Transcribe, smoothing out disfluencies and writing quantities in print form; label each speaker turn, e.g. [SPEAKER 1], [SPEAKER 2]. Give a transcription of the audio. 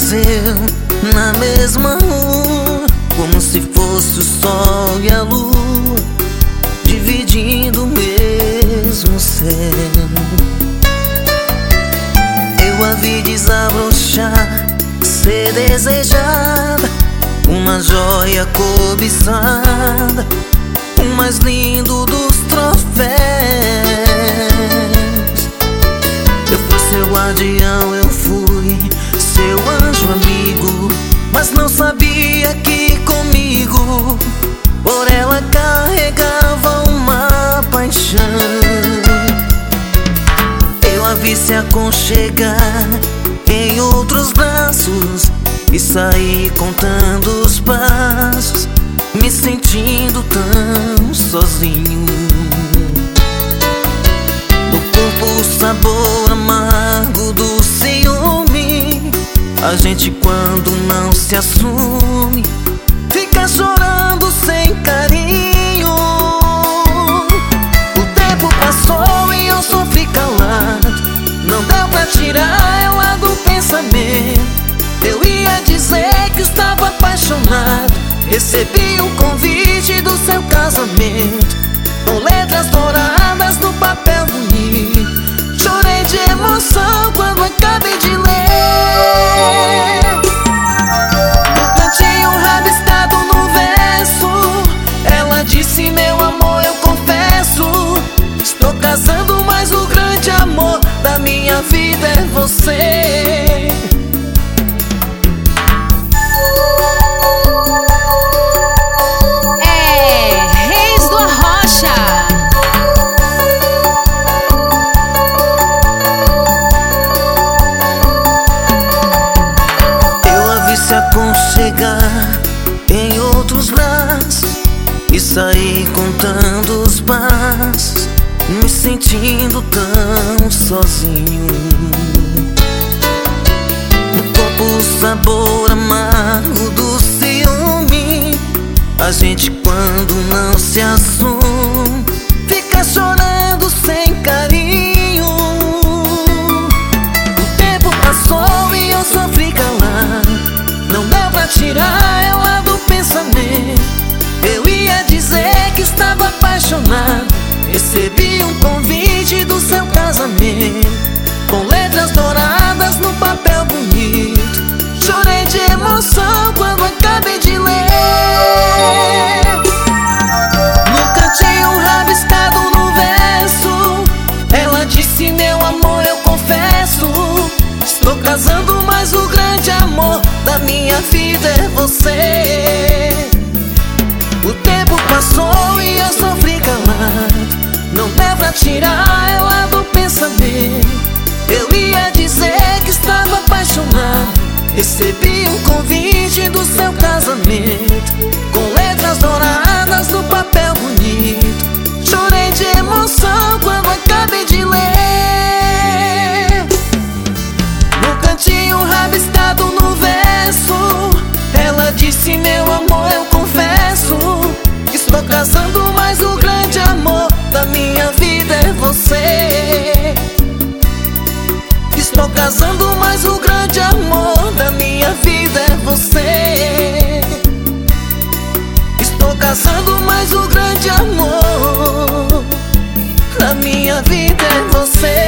[SPEAKER 1] nasceu na mesma rua, como se fosse o sol e a lua dividindo o mesmo céu. Eu a vi desabrochar, ser desejada, uma joia cobiçada, o mais lindo dos troféus. Eu fui seu guardião, eu fui seu anjo amigo, mas não sabia que comigo por ela carregava uma paixão. Eu a vi se aconchegar em outros braços e saí contando os passos, me sentindo tão sozinho. No corpo o sabor amargo do ciúme, a gente quando não se assume fica chorando sem carinho. O tempo passou e eu sofri calado, não deu pra tirar ela do pensamento. Eu ia dizer que estava apaixonado, recebi o convite do seu casamento, com letras douradas no papel bonito. Chorei de emoção quando acabei de ler. No cantinho rabiscado no verso, ela disse: meu amor, eu confesso, estou casando, mas o grande amor da minha vida é você. Se aconchegar em outros braços e sair contando os passos, me sentindo tão sozinho. No corpo o sabor amargo do ciúme, a gente quando não se assume fica chorando sem carinho. O tempo passou e eu sofri calado, não deu pra tirar ela do pensamento. Eu ia dizer que estava apaixonado, recebi um convite do seu casamento, com letras douradas no papel bonito. Chorei de emoção quando acabei de ler. No cantinho rabiscado no verso, ela disse: meu amor, eu confesso, estou casando, mas o grande amor da minha vida é você. O tempo passou e eu sofri calado, não deu pra tirar ela do pensamento. Eu ia dizer que estava apaixonado, recebi um convite do seu casamento, com letras douradas no papel bonito. Chorei de emoção quando acabei de ler. No cantinho rabiscado no verso, ela disse: meu amor, eu confesso, estou casando, mas o grande amor da minha vida é você. Estou casando, mas o grande amor da minha vida é você. Estou casando, mas o grande amor da minha vida é você.